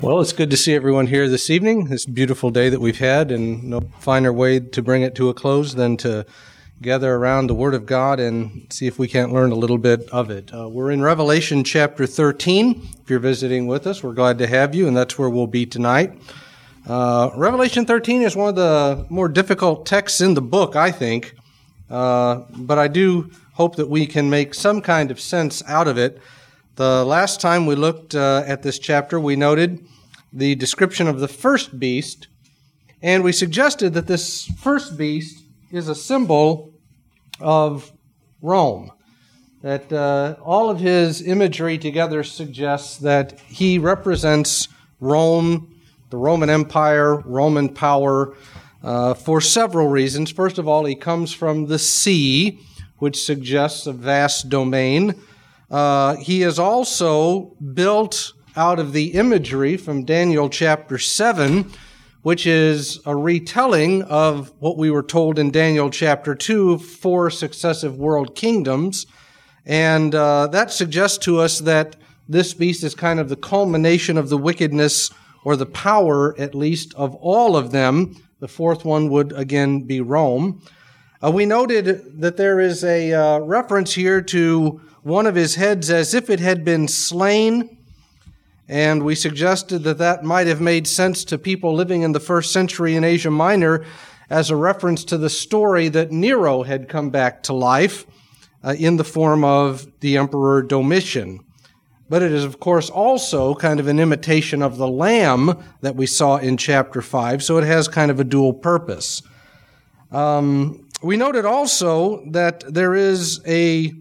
Well, it's good to see everyone here this evening, this beautiful day that we've had, and no finer way to bring it to a close than to gather around the Word of God and see if we can't learn a little bit of it. We're in Revelation chapter 13. If you're visiting with us, we're glad to have you, and that's where we'll be tonight. Revelation 13 is one of the more difficult texts in the book, I think, but I do hope that we can make some kind of sense out of it. The last time we looked at this chapter, we noted the description of the first beast, and we suggested that this first beast is a symbol of Rome, that all of his imagery together suggests that he represents Rome, the Roman Empire, Roman power, for several reasons. First of all, he comes from the sea, which suggests a vast domain. He is also built out of the imagery from Daniel chapter 7, which is a retelling of what we were told in Daniel chapter 2, 4 successive world kingdoms. And that suggests to us that this beast is kind of the culmination of the wickedness, or the power, at least, of all of them. The fourth one would, again, be Rome. We noted that there is a reference here to one of his heads as if it had been slain, and we suggested that that might have made sense to people living in the first century in Asia Minor as a reference to the story that Nero had come back to life in the form of the Emperor Domitian. But it is, of course, also kind of an imitation of the lamb that we saw in chapter 5, so it has kind of a dual purpose. We noted also that there is a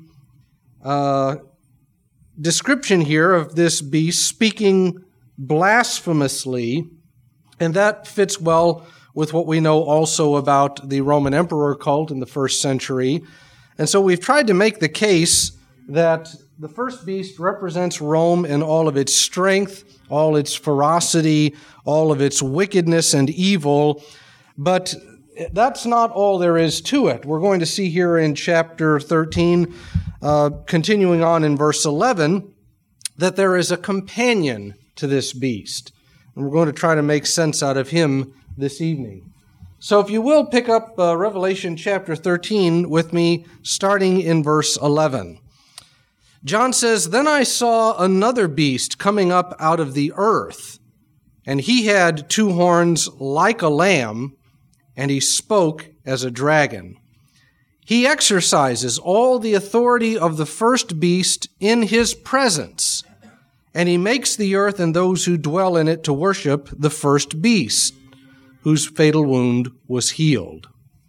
description here of this beast speaking blasphemously, and that fits well with what we know also about the Roman emperor cult in the first century. And so we've tried to make the case that the first beast represents Rome in all of its strength, all its ferocity, all of its wickedness and evil, but that's not all there is to it. We're going to see here in chapter 13, continuing on in verse 11, that there is a companion to this beast. And we're going to try to make sense out of him this evening. So if you will, pick up Revelation chapter 13 with me, starting in verse 11. John says, "Then I saw another beast coming up out of the earth, and he had 2 horns like a lamb, and he spoke as a dragon. He exercises all the authority of the first beast in his presence, and he makes the earth and those who dwell in it to worship the first beast, whose fatal wound was healed."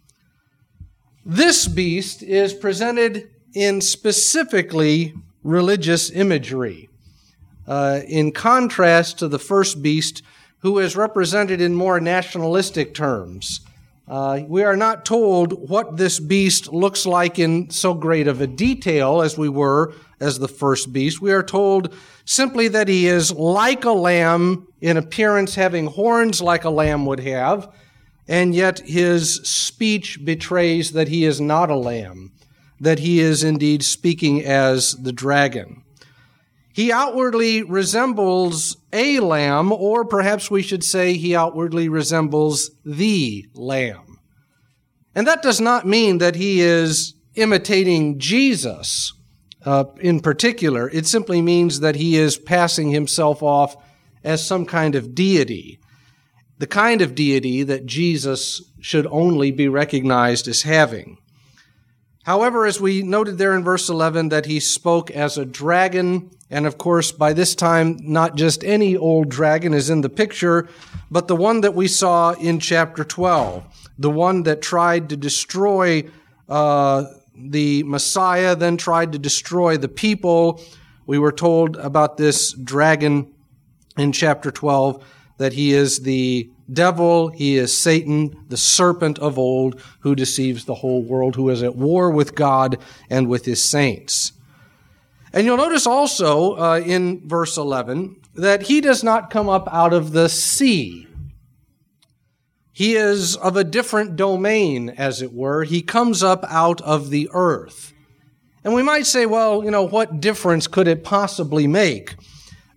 This beast is presented in specifically religious imagery, in contrast to the first beast, who is represented in more nationalistic terms. We are not told what this beast looks like in so great of a detail as we were as the first beast. We are told simply that he is like a lamb in appearance, having horns like a lamb would have, and yet his speech betrays that he is not a lamb, that he is indeed speaking as the dragon. He outwardly resembles a lamb, or perhaps we should say he outwardly resembles the lamb. And that does not mean that he is imitating Jesus in particular. It simply means that he is passing himself off as some kind of deity, the kind of deity that Jesus should only be recognized as having. However, as we noted there in verse 11, that he spoke as a dragon, and of course, by this time, not just any old dragon is in the picture, but the one that we saw in chapter 12, the one that tried to destroy the Messiah, then tried to destroy the people. We were told about this dragon in chapter 12, that he is the devil, he is Satan, the serpent of old, who deceives the whole world, who is at war with God and with his saints. And you'll notice also in verse 11 that he does not come up out of the sea. He is of a different domain, as it were. He comes up out of the earth. And we might say, well, what difference could it possibly make?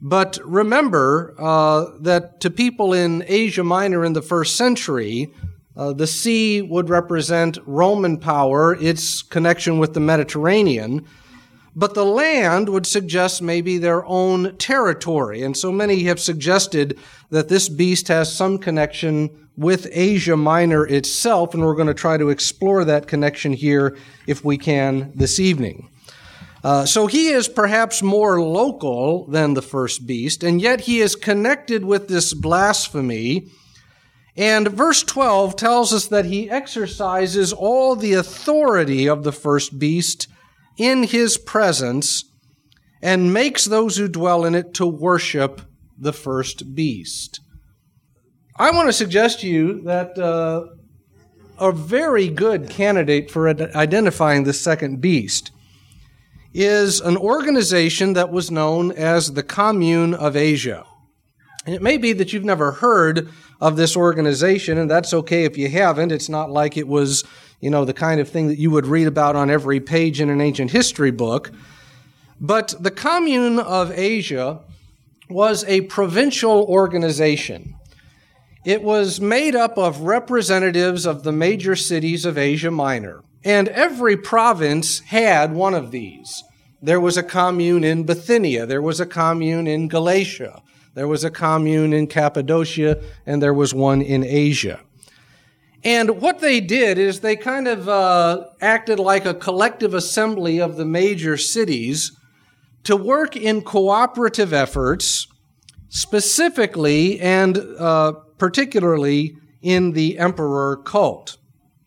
But remember that to people in Asia Minor in the first century, the sea would represent Roman power, its connection with the Mediterranean, but the land would suggest maybe their own territory. And so many have suggested that this beast has some connection with Asia Minor itself, and we're going to try to explore that connection here if we can this evening. So he is perhaps more local than the first beast, and yet he is connected with this blasphemy. And verse 12 tells us that he exercises all the authority of the first beast in his presence and makes those who dwell in it to worship the first beast. I want to suggest to you that a very good candidate for identifying the second beast is an organization that was known as the Commune of Asia. And it may be that you've never heard of this organization, and that's okay if you haven't. It's not like it was, the kind of thing that you would read about on every page in an ancient history book. But the Commune of Asia was a provincial organization. It was made up of representatives of the major cities of Asia Minor, and every province had one of these. There was a commune in Bithynia, there was a commune in Galatia, there was a commune in Cappadocia, and there was one in Asia. And what they did is they kind of acted like a collective assembly of the major cities to work in cooperative efforts, specifically and particularly in the emperor cult.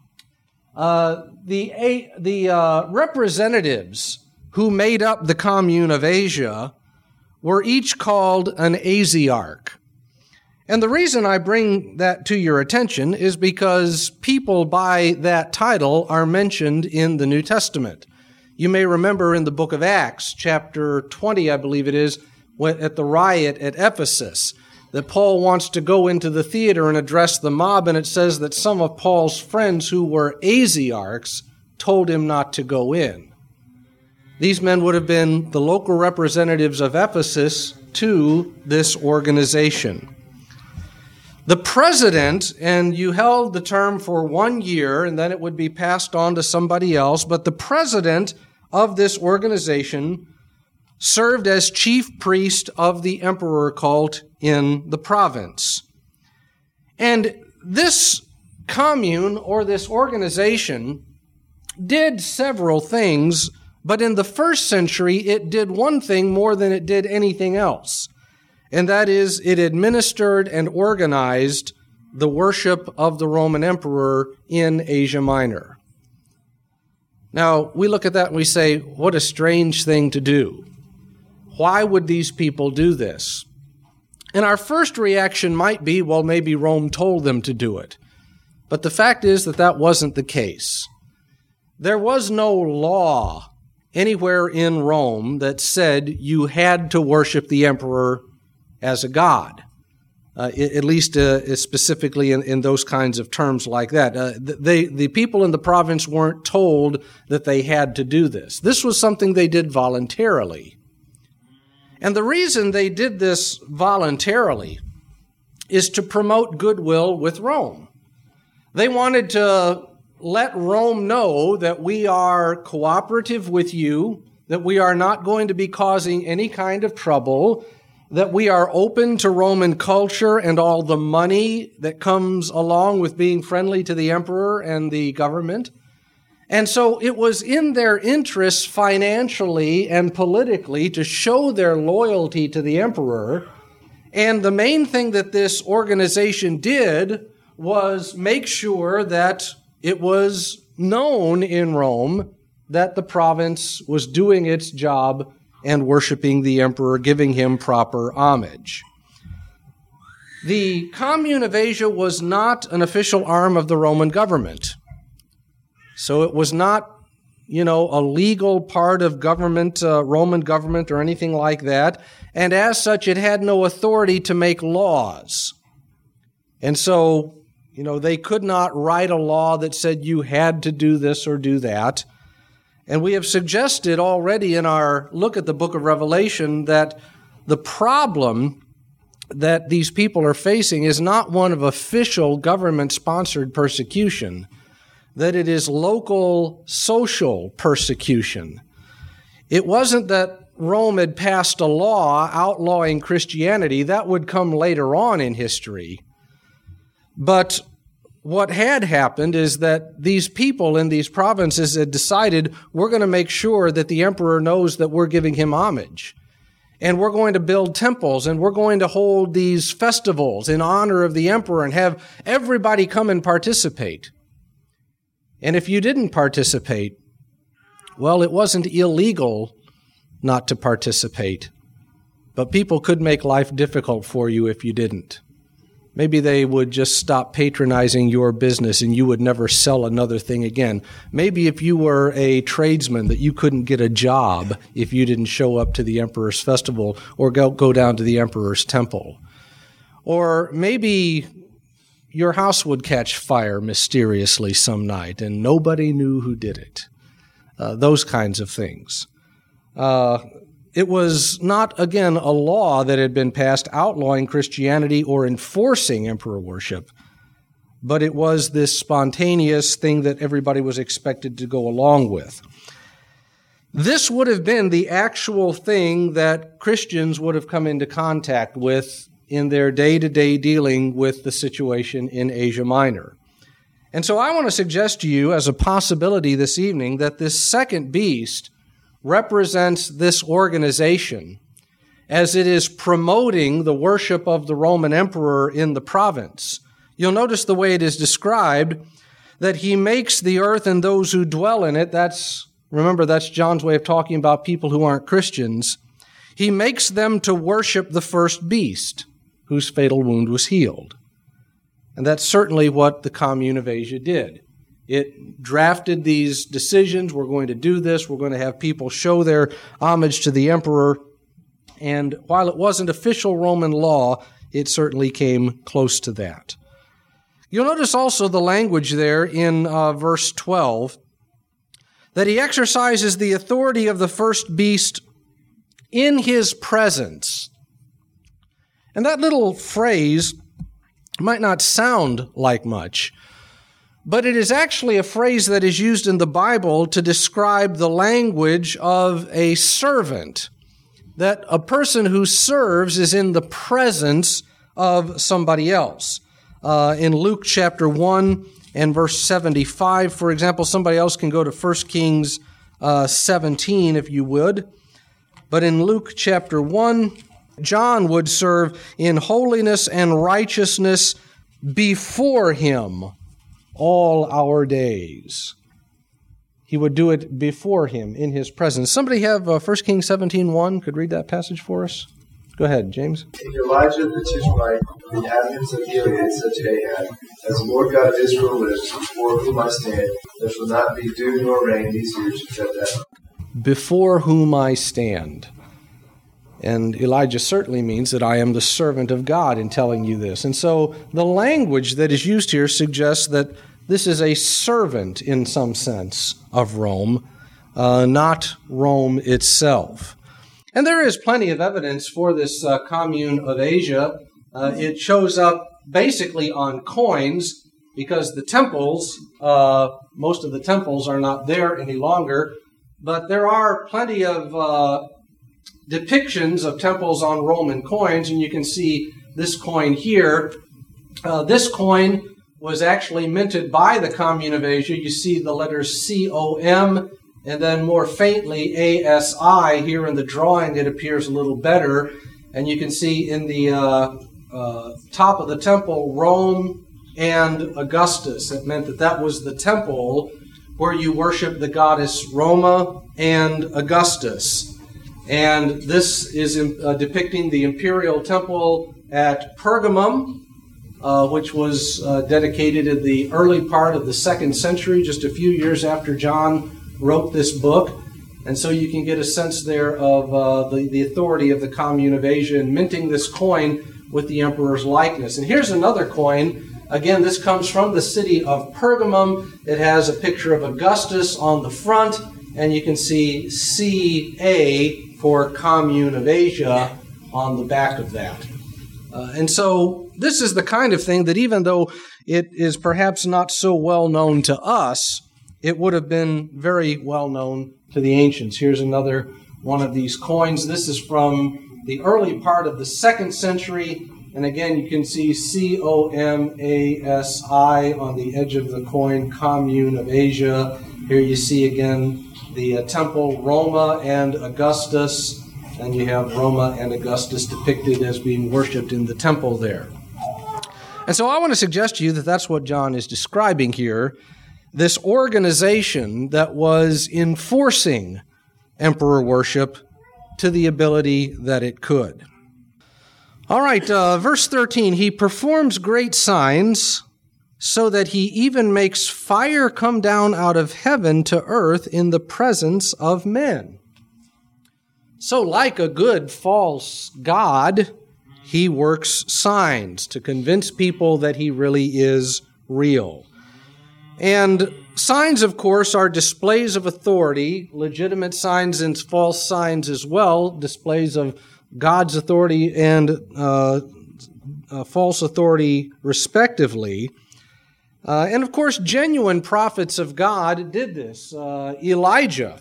The representatives who made up the Commune of Asia were each called an Asiarch. And the reason I bring that to your attention is because people by that title are mentioned in the New Testament. You may remember in the book of Acts, chapter 20, I believe it is, at the riot at Ephesus, that Paul wants to go into the theater and address the mob, and it says that some of Paul's friends who were Asiarchs told him not to go in. These men would have been the local representatives of Ephesus to this organization. The president, and you held the term for 1 year, and then it would be passed on to somebody else, but the president of this organization served as chief priest of the emperor cult in the province. And this commune, or this organization, did several things, but in the first century it did one thing more than it did anything else, and that is it administered and organized the worship of the Roman emperor in Asia Minor. Now, we look at that and we say, what a strange thing to do. Why would these people do this? And our first reaction might be, well, maybe Rome told them to do it. But the fact is that that wasn't the case. There was no law anywhere in Rome that said you had to worship the emperor as a god, at least specifically in those kinds of terms like that. The people in the province weren't told that they had to do this. This was something they did voluntarily. And the reason they did this voluntarily is to promote goodwill with Rome. They wanted to let Rome know that we are cooperative with you, that we are not going to be causing any kind of trouble, that we are open to Roman culture and all the money that comes along with being friendly to the emperor and the government. And so it was in their interests financially and politically to show their loyalty to the emperor. And the main thing that this organization did was make sure that it was known in Rome that the province was doing its job and worshiping the emperor, giving him proper homage. The Commune of Asia was not an official arm of the Roman government. So it was not, a legal part of government, Roman government or anything like that. And as such, it had no authority to make laws. And so, they could not write a law that said you had to do this or do that. And we have suggested already in our look at the book of Revelation that The problem that these people are facing is not one of official government-sponsored persecution, that it is local social persecution. It wasn't that Rome had passed a law outlawing Christianity. That would come later on in history. But what had happened is that these people in these provinces had decided, we're going to make sure that the emperor knows that we're giving him homage. And we're going to build temples, and we're going to hold these festivals in honor of the emperor and have everybody come and participate. And if you didn't participate, well, it wasn't illegal not to participate, but people could make life difficult for you if you didn't. Maybe they would just stop patronizing your business and you would never sell another thing again. Maybe if you were a tradesman that you couldn't get a job if you didn't show up to the emperor's festival or go down to the emperor's temple. Or maybe your house would catch fire mysteriously some night and nobody knew who did it. Those kinds of things. It was not, again, a law that had been passed outlawing Christianity or enforcing emperor worship, but it was this spontaneous thing that everybody was expected to go along with. This would have been the actual thing that Christians would have come into contact with in their day-to-day dealing with the situation in Asia Minor. And so I want to suggest to you as a possibility this evening that this second beast represents this organization as it is promoting the worship of the Roman emperor in the province. You'll notice the way it is described, that he makes the earth and those who dwell in it. Remember, that's John's way of talking about people who aren't Christians. He makes them to worship the first beast, whose fatal wound was healed. And that's certainly what the Commune of Asia did. It drafted these decisions. We're going to do this. We're going to have people show their homage to the emperor. And while it wasn't official Roman law, it certainly came close to that. You'll notice also the language there in verse 12, that he exercises the authority of the first beast in his presence. And that little phrase might not sound like much, but it is actually a phrase that is used in the Bible to describe the language of a servant, that a person who serves is in the presence of somebody else. In Luke chapter 1 and verse 75, for example, somebody else can go to 1 Kings 17 if you would. But in Luke chapter 1, John would serve in holiness and righteousness before him all our days. He would do it before him in his presence. Somebody have 1 Kings 17:1? Could read that passage for us? Go ahead, James. Elijah the Tishbite, the inhabitants of Gilead, said to Ahab, as the Lord God of Israel lives, before whom I stand, there shall not be dew nor rain these years except that. Before whom I stand. And Elijah certainly means that I am the servant of God in telling you this. And so the language that is used here suggests that this is a servant in some sense of Rome, not Rome itself. And there is plenty of evidence for this Commune of Asia. It shows up basically on coins because the temples, most of the temples are not there any longer, but there are plenty of depictions of temples on Roman coins, and you can see this coin here. This coin was actually minted by the Commune of Asia. You see the letters COM, and then more faintly ASI. Here in the drawing it appears a little better, and you can see in the top of the temple, Rome and Augustus. It meant that was the temple where you worship the goddess Roma and Augustus. And this is depicting the imperial temple at Pergamum, which was dedicated in the early part of the 2nd century, just a few years after John wrote this book. And so you can get a sense there of the authority of the Commune of Asia in minting this coin with the emperor's likeness. And here's another coin. Again, this comes from the city of Pergamum. It has a picture of Augustus on the front, and you can see CA for Commune of Asia on the back of that. And so this is the kind of thing that even though it is perhaps not so well known to us, it would have been very well known to the ancients. Here's another one of these coins. This is from the early part of the 2nd century. And again, you can see C-O-M-A-S-I on the edge of the coin, Commune of Asia. Here you see again the temple, Roma and Augustus. And you have Roma and Augustus depicted as being worshipped in the temple there. And so I want to suggest to you that that's what John is describing here, this organization that was enforcing emperor worship to the ability that it could. All right, verse 13, he performs great signs so that he even makes fire come down out of heaven to earth in the presence of men. So like a good false god, he works signs to convince people that he really is real. And signs, of course, are displays of authority, legitimate signs and false signs as well, displays of God's authority and false authority respectively. And of course, genuine prophets of God did this. Elijah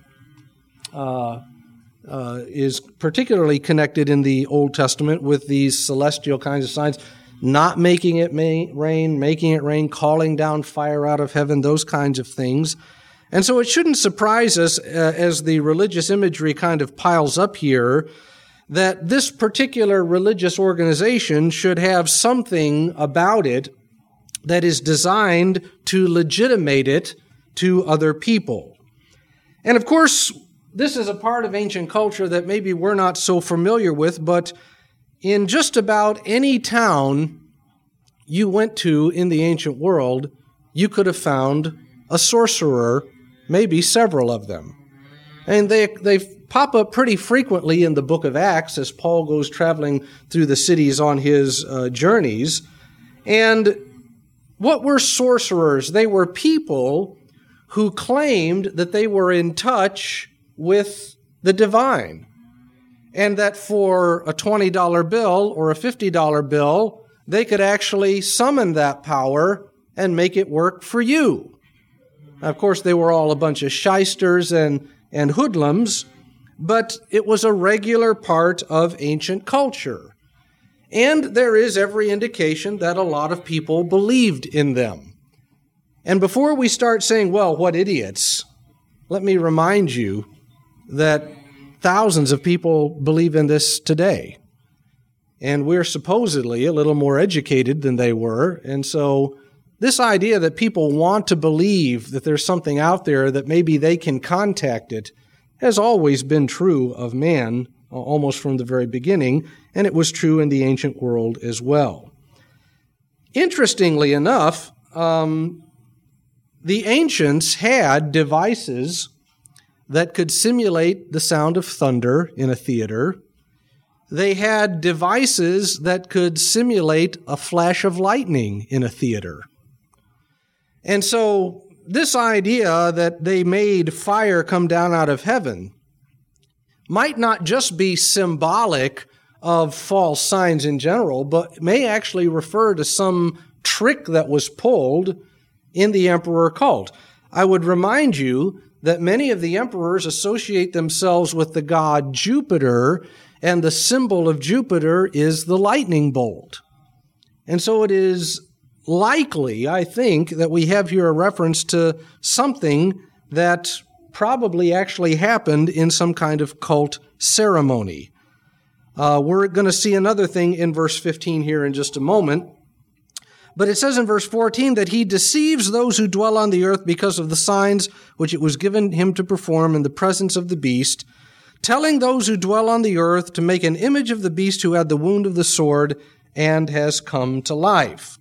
is particularly connected in the Old Testament with these celestial kinds of signs, not making it rain, making it rain, calling down fire out of heaven, those kinds of things. And so it shouldn't surprise us as the religious imagery kind of piles up here that this particular religious organization should have something about it that is designed to legitimate it to other people. And of course, this is a part of ancient culture that maybe we're not so familiar with, but in just about any town you went to in the ancient world, you could have found a sorcerer, maybe several of them. And they pop up pretty frequently in the book of Acts as Paul goes traveling through the cities on his journeys. And what were sorcerers? They were people who claimed that they were in touch with the divine, and that for a $20 bill or a $50 bill, they could actually summon that power and make it work for you. Now, of course, they were all a bunch of shysters and hoodlums, but it was a regular part of ancient culture. And there is every indication that a lot of people believed in them. And before we start saying, well, what idiots, let me remind you that thousands of people believe in this today. And we're supposedly a little more educated than they were. And so this idea that people want to believe that there's something out there that maybe they can contact it has always been true of man, almost from the very beginning, and it was true in the ancient world as well. Interestingly enough, the ancients had devices that could simulate the sound of thunder in a theater. They had devices that could simulate a flash of lightning in a theater. And so this idea that they made fire come down out of heaven might not just be symbolic of false signs in general, but may actually refer to some trick that was pulled in the emperor cult. I would remind you that many of the emperors associate themselves with the god Jupiter, and the symbol of Jupiter is the lightning bolt. And so it is likely, I think, that we have here a reference to something that probably actually happened in some kind of cult ceremony. We're going to see another thing in verse 15 here in just a moment. But it says in verse 14 that he deceives those who dwell on the earth because of the signs which it was given him to perform in the presence of the beast, telling those who dwell on the earth to make an image of the beast who had the wound of the sword and has come to life.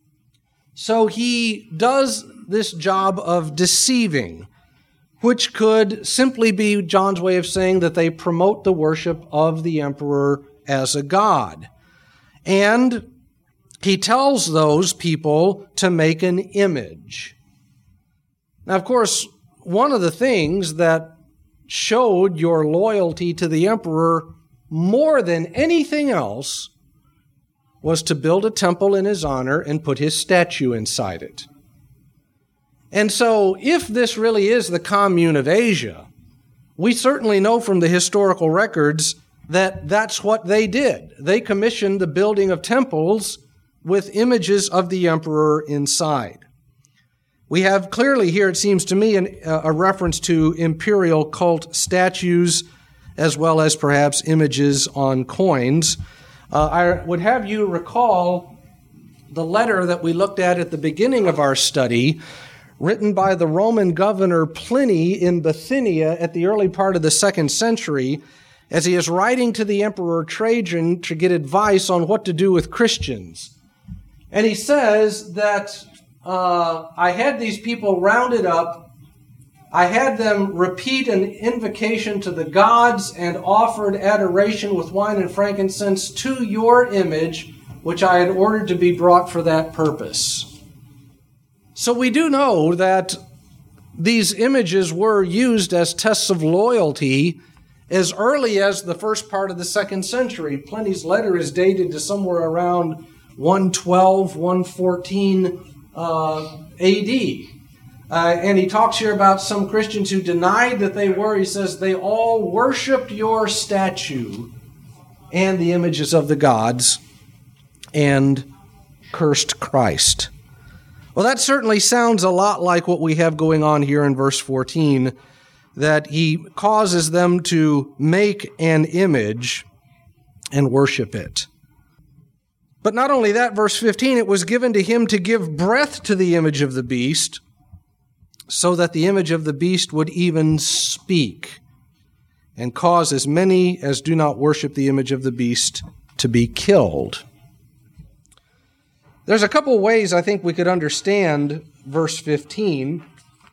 So he does this job of deceiving, which could simply be John's way of saying that they promote the worship of the emperor as a god. And he tells those people to make an image. Now, of course, one of the things that showed your loyalty to the emperor more than anything else, was to build a temple in his honor and put his statue inside it. And so, if this really is the commune of Asia, we certainly know from the historical records that that's what they did. They commissioned the building of temples with images of the emperor inside. We have clearly here, it seems to me, a reference to imperial cult statues as well as perhaps images on coins. I would have you recall the letter that we looked at the beginning of our study, written by the Roman governor Pliny in Bithynia at the early part of the 2nd century, as he is writing to the Emperor Trajan to get advice on what to do with Christians. And he says that I had these people rounded up, I had them repeat an invocation to the gods and offered adoration with wine and frankincense to your image, which I had ordered to be brought for that purpose. So we do know that these images were used as tests of loyalty as early as the first part of the 2nd century. Pliny's letter is dated to somewhere around 112, 114 AD. And he talks here about some Christians who denied that they were. He says, they all worshipped your statue and the images of the gods and cursed Christ. Well, that certainly sounds a lot like what we have going on here in verse 14, that he causes them to make an image and worship it. But not only that, verse 15, it was given to him to give breath to the image of the beast, so that the image of the beast would even speak, and cause as many as do not worship the image of the beast to be killed. There's a couple ways I think we could understand verse 15.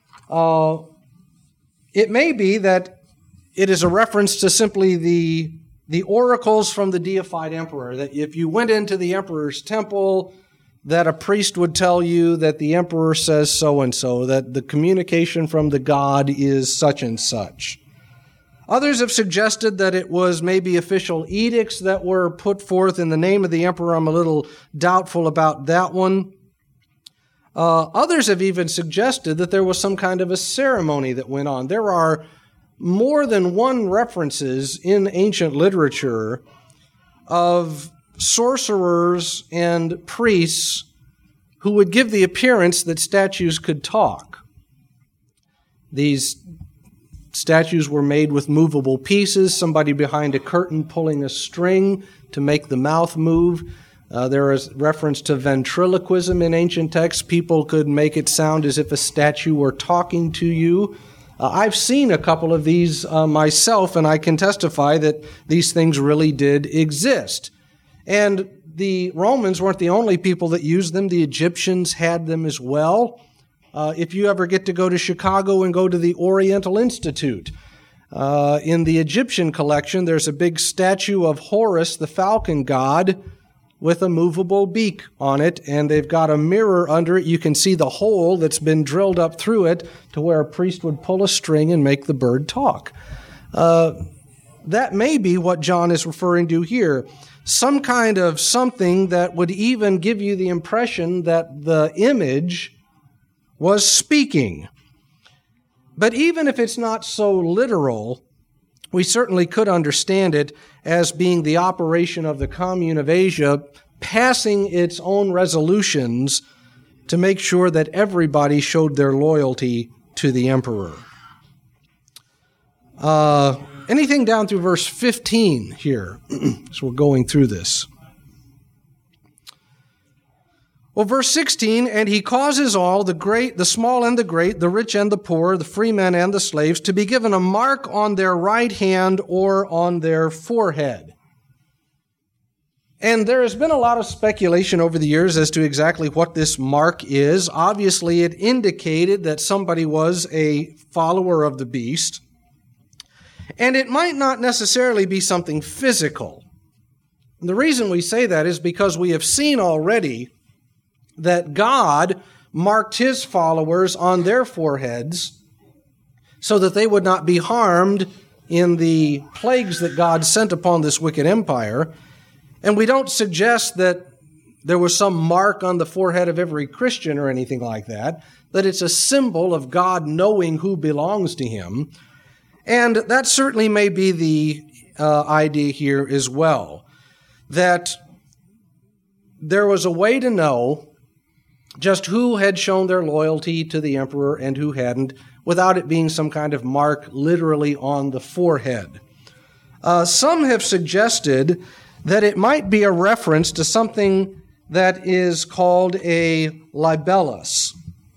It may be that it is a reference to simply the oracles from the deified emperor, that if you went into the emperor's temple, that a priest would tell you that the emperor says so-and-so, that the communication from the god is such and such. Others have suggested that it was maybe official edicts that were put forth in the name of the emperor. I'm a little doubtful about that one. Others have even suggested that there was some kind of a ceremony that went on. There are more than one references in ancient literature of sorcerers and priests who would give the appearance that statues could talk. These statues were made with movable pieces, somebody behind a curtain pulling a string to make the mouth move. There is reference to ventriloquism in ancient texts. People could make it sound as if a statue were talking to you. I've seen a couple of these myself, and I can testify that these things really did exist. And the Romans weren't the only people that used them. The Egyptians had them as well. If you ever get to go to Chicago and go to the Oriental Institute, in the Egyptian collection, there's a big statue of Horus, the falcon god, with a movable beak on it, and they've got a mirror under it. You can see the hole that's been drilled up through it to where a priest would pull a string and make the bird talk. That may be what John is referring to here. Some kind of something that would even give you the impression that the image was speaking. But even if it's not so literal, we certainly could understand it as being the operation of the commune of Asia passing its own resolutions to make sure that everybody showed their loyalty to the emperor. Anything down through verse 15 here, as we're going through this. Well, verse 16, and he causes all, the great, the small and the great, the rich and the poor, the free men and the slaves, to be given a mark on their right hand or on their forehead. And there has been a lot of speculation over the years as to exactly what this mark is. Obviously, it indicated that somebody was a follower of the beast. And it might not necessarily be something physical. And the reason we say that is because we have seen already that God marked his followers on their foreheads so that they would not be harmed in the plagues that God sent upon this wicked empire. And we don't suggest that there was some mark on the forehead of every Christian or anything like that, that it's a symbol of God knowing who belongs to him. And that certainly may be the idea here as well, that there was a way to know just who had shown their loyalty to the emperor and who hadn't, without it being some kind of mark literally on the forehead. Some have suggested that it might be a reference to something that is called a libellus.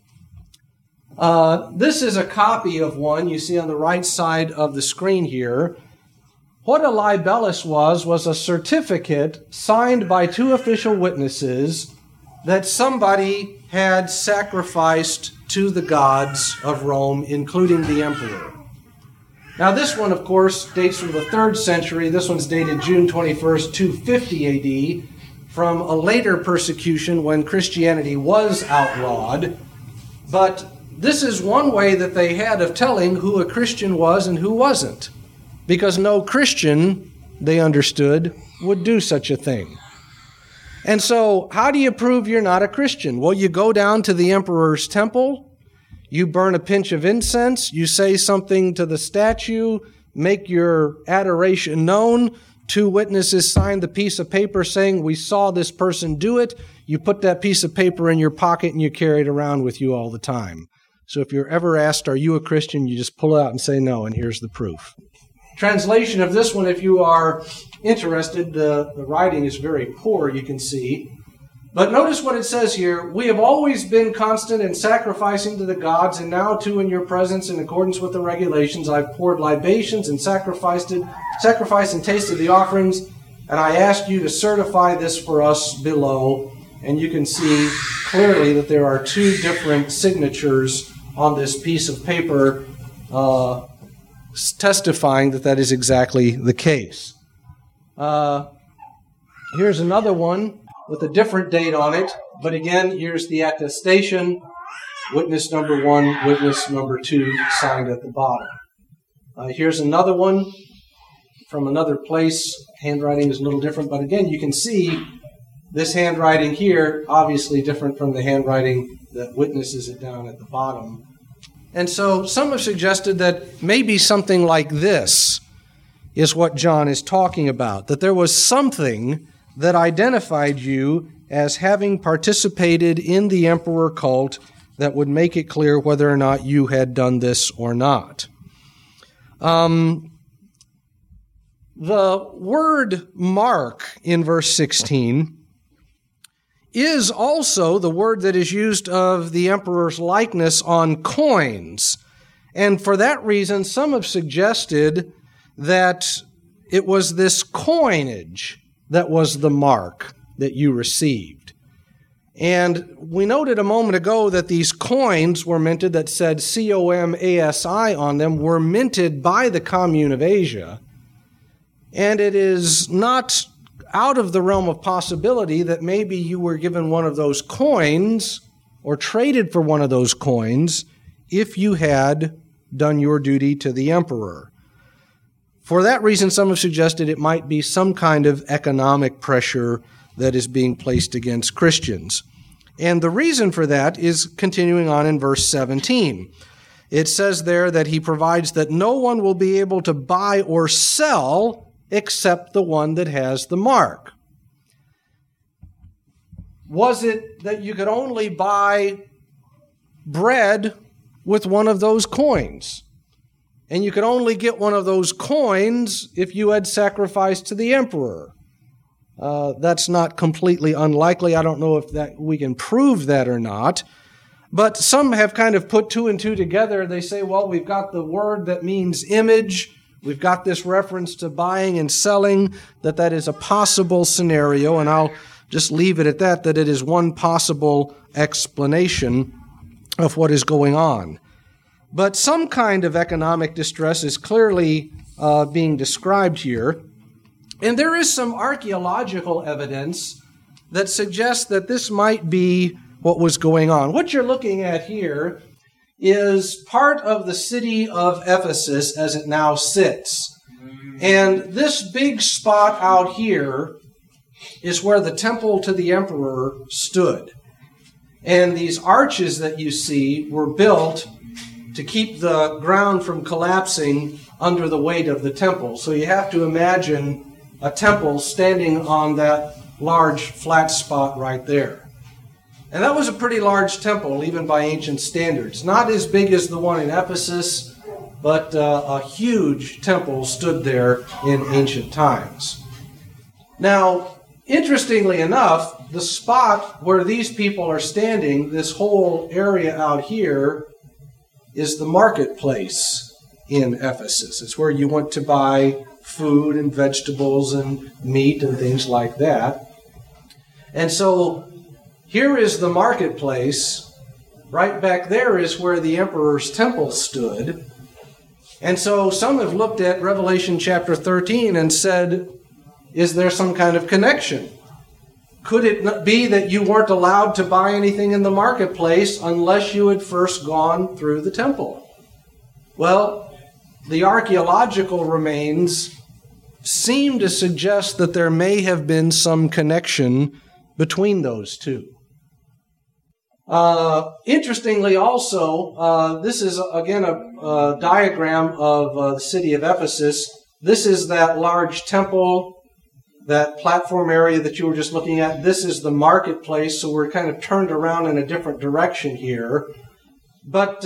This is a copy of one you see on the right side of the screen here. What a libellus was a certificate signed by two official witnesses that somebody had sacrificed to the gods of Rome, including the emperor. Now this one, of course, dates from the 3rd century. This one's dated June 21st, 250 AD, from a later persecution when Christianity was outlawed. But this is one way that they had of telling who a Christian was and who wasn't, because no Christian, they understood, would do such a thing. And so, how do you prove you're not a Christian? Well, you go down to the emperor's temple, you burn a pinch of incense, you say something to the statue, make your adoration known. 2 witnesses sign the piece of paper saying, we saw this person do it. You put that piece of paper in your pocket and you carry it around with you all the time. So if you're ever asked, are you a Christian? You just pull it out and say no, and here's the proof. Translation of this one, if you are interested, the writing is very poor, you can see. But notice what it says here. We have always been constant in sacrificing to the gods, and now too in your presence, in accordance with the regulations, I've poured libations and sacrificed and tasted the offerings, and I ask you to certify this for us below. And you can see clearly that there are 2 different signatures on this piece of paper testifying that that is exactly the case. Here's another one with a different date on it, but again, here's the attestation, witness number 1, witness number 2, signed at the bottom. Here's another one from another place. Handwriting is a little different, but again, you can see this handwriting here, obviously different from the handwriting that witnesses it down at the bottom. And so some have suggested that maybe something like this is what John is talking about, that there was something that identified you as having participated in the emperor cult that would make it clear whether or not you had done this or not. The word mark in verse 16 is also the word that is used of the emperor's likeness on coins. And for that reason, some have suggested that it was this coinage that was the mark that you received. And we noted a moment ago that these coins were minted that said COMASI on them, were minted by the Commune of Asia. And it is not out of the realm of possibility that maybe you were given one of those coins or traded for one of those coins if you had done your duty to the emperor. For that reason, some have suggested it might be some kind of economic pressure that is being placed against Christians. And the reason for that is continuing on in verse 17. It says there that he provides that no one will be able to buy or sell except the one that has the mark. Was it that you could only buy bread with one of those coins? And you could only get one of those coins if you had sacrificed to the emperor. That's not completely unlikely. I don't know if that we can prove that or not. But some have kind of put 2 and 2 together. They say, well, we've got the word that means image. We've got this reference to buying and selling, that is a possible scenario. And I'll just leave it at that it is one possible explanation of what is going on. But some kind of economic distress is clearly being described here. And there is some archaeological evidence that suggests that this might be what was going on. What you're looking at here is part of the city of Ephesus as it now sits. And this big spot out here is where the temple to the emperor stood. And these arches that you see were built to keep the ground from collapsing under the weight of the temple. So you have to imagine a temple standing on that large flat spot right there. And that was a pretty large temple, even by ancient standards. Not as big as the one in Ephesus, but a huge temple stood there in ancient times. Now, interestingly enough, the spot where these people are standing, this whole area out here, is the marketplace in Ephesus. It's where you went to buy food and vegetables and meat and things like that. And so here is the marketplace. Right back there is where the emperor's temple stood. And so some have looked at Revelation chapter 13 and said, is there some kind of connection? Could it be that you weren't allowed to buy anything in the marketplace unless you had first gone through the temple? Well, the archaeological remains seem to suggest that there may have been some connection between those two. Interestingly also, this is again a diagram of the city of Ephesus. This is that large temple, that platform area that you were just looking at. This is the marketplace, so we're kind of turned around in a different direction here. But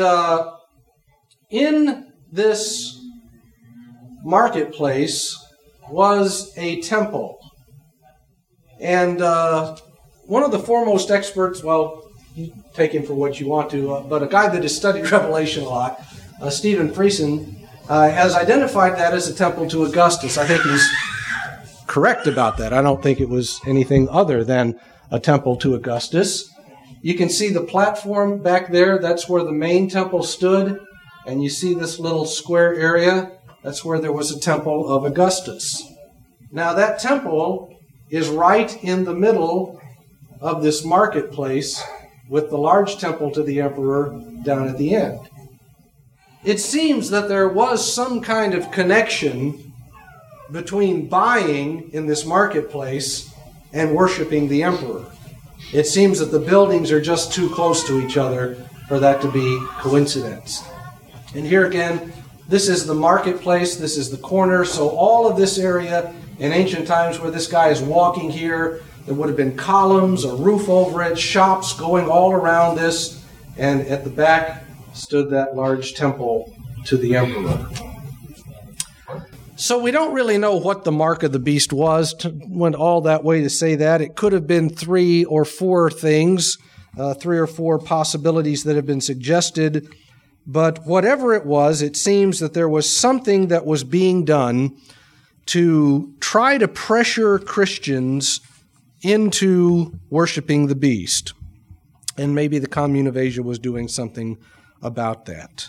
in this marketplace was a temple. And one of the foremost experts, well, you take him for what you want to, but a guy that has studied Revelation a lot, Stephen Friesen, has identified that as a temple to Augustus. I think he's correct about that. I don't think it was anything other than a temple to Augustus. You can see the platform back there. That's where the main temple stood. And you see this little square area. That's where there was a temple of Augustus. Now that temple is right in the middle of this marketplace with the large temple to the emperor down at the end. It seems that there was some kind of connection between buying in this marketplace and worshiping the emperor. It seems that the buildings are just too close to each other for that to be coincidence. And here again, this is the marketplace, this is the corner, so all of this area in ancient times where this guy is walking here, there would have been columns, a roof over it, shops going all around this, and at the back stood that large temple to the emperor. So we don't really know what the mark of the beast was. Went all that way to say that. It could have been 3 or 4 things, 3 or 4 possibilities that have been suggested. But whatever it was, it seems that there was something that was being done to try to pressure Christians into worshiping the beast. And maybe the Commune of Asia was doing something about that.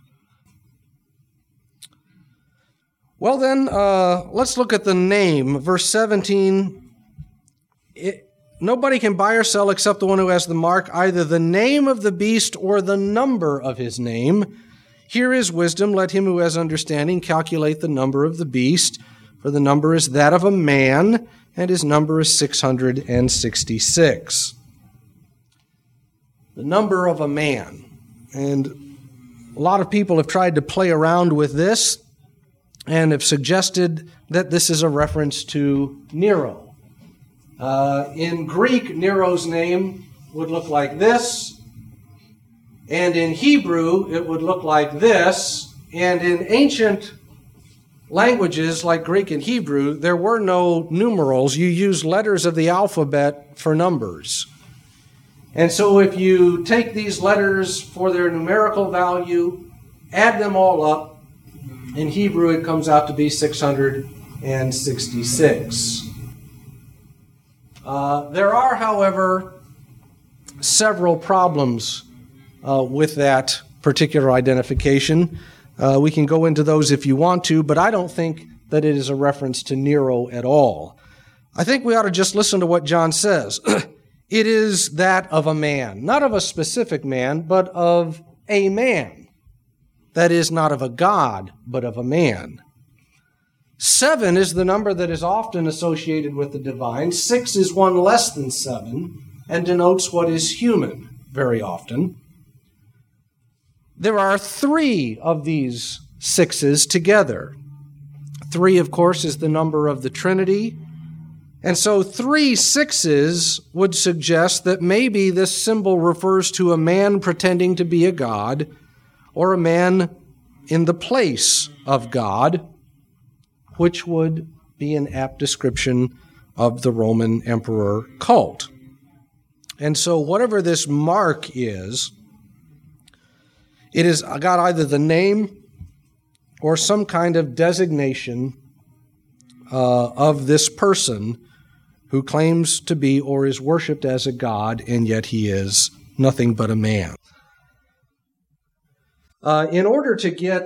Well then, let's look at the name. Verse 17, nobody can buy or sell except the one who has the mark, either the name of the beast or the number of his name. Here is wisdom. Let him who has understanding calculate the number of the beast, for the number is that of a man, and his number is 666. The number of a man. And a lot of people have tried to play around with this and have suggested that this is a reference to Nero. In Greek, Nero's name would look like this, and in Hebrew, it would look like this, and in ancient languages like Greek and Hebrew, there were no numerals. You used letters of the alphabet for numbers. And so if you take these letters for their numerical value, add them all up, in Hebrew it comes out to be 666. There are, however, several problems with that particular identification. We can go into those if you want to, but I don't think that it is a reference to Nero at all. I think we ought to just listen to what John says. It is that of a man, not of a specific man, but of a man. That is, not of a god, but of a man. 7 is the number that is often associated with the divine. 6 is one less than 7 and denotes what is human very often. There are 3 of these 6s together. 3, of course, is the number of the Trinity. And so 3 6s would suggest that maybe this symbol refers to a man pretending to be a god, or a man in the place of God, which would be an apt description of the Roman emperor cult. And so whatever this mark is, it has got either the name or some kind of designation of this person who claims to be or is worshipped as a god, and yet he is nothing but a man. In order to get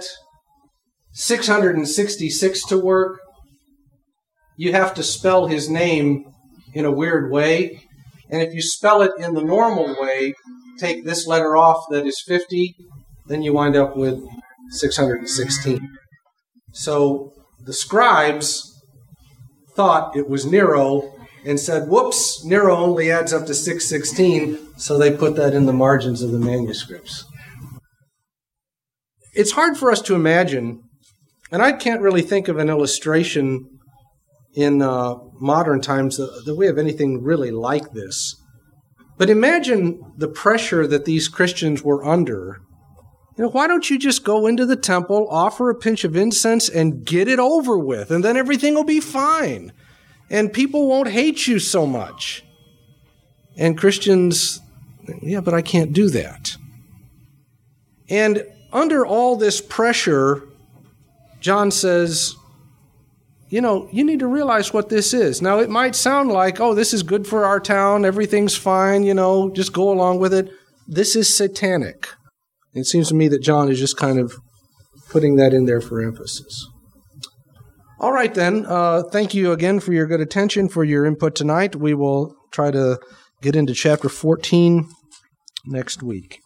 666 to work, you have to spell his name in a weird way. And if you spell it in the normal way, take this letter off that is 50, then you wind up with 616. So the scribes thought it was Nero and said, whoops, Nero only adds up to 616, so they put that in the margins of the manuscripts. It's hard for us to imagine, and I can't really think of an illustration in modern times that we have anything really like this. But imagine the pressure that these Christians were under. Why don't you just go into the temple, offer a pinch of incense, and get it over with, and then everything will be fine, and people won't hate you so much. And Christians, yeah, but I can't do that. And under all this pressure, John says, you need to realize what this is. Now, it might sound like, oh, this is good for our town, everything's fine, just go along with it. This is satanic. It seems to me that John is just kind of putting that in there for emphasis. All right, then. Thank you again for your good attention, for your input tonight. We will try to get into chapter 14 next week.